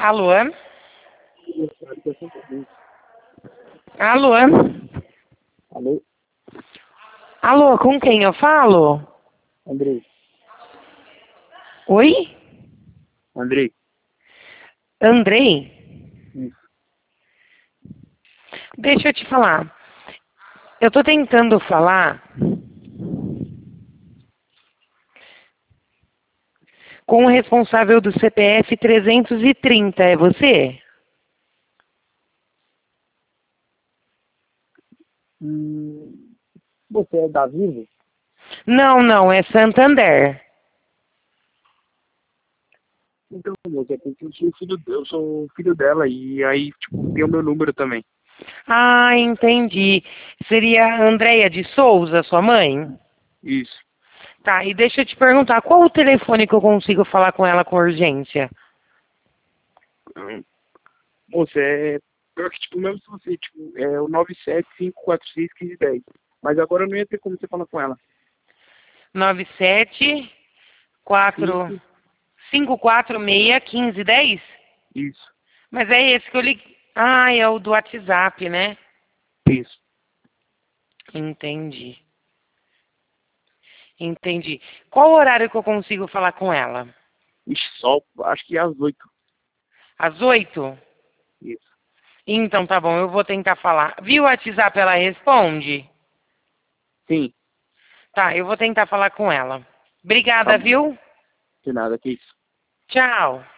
Alô? Alô? Alô? Alô, com quem eu falo? Andrei. Oi? Andrei. Andrei? Isso. Deixa eu te falar. Eu tô tentando falar com o responsável do CPF 330, é você? Você é da Vivo? Não, não, é Santander. Então, moça, é porque eu sou filho dela, eu sou filho dela e aí, tipo, tem o meu número também. Ah, entendi. Seria a Andréia de Souza, sua mãe? Isso. Tá, e deixa eu te perguntar, qual o telefone que eu consigo falar com ela com urgência? Moça, é pior que, tipo, mesmo se você, tipo, é o 975461510. Mas agora eu não ia ter como você falar com ela. 97 4 Cinco, 546 1510? isso, Mas é esse que eu liguei. Ah, é o do WhatsApp, né? isso. Entendi. Entendi. Qual o horário que eu consigo falar com ela? Ixi, só, acho que é às 8. Às 8? Isso. Então tá bom, eu vou tentar falar. Viu o WhatsApp, ela responde? Sim, Tá, eu vou tentar falar com ela. tá Obrigada, bom. viu? De nada, que isso. Tchau.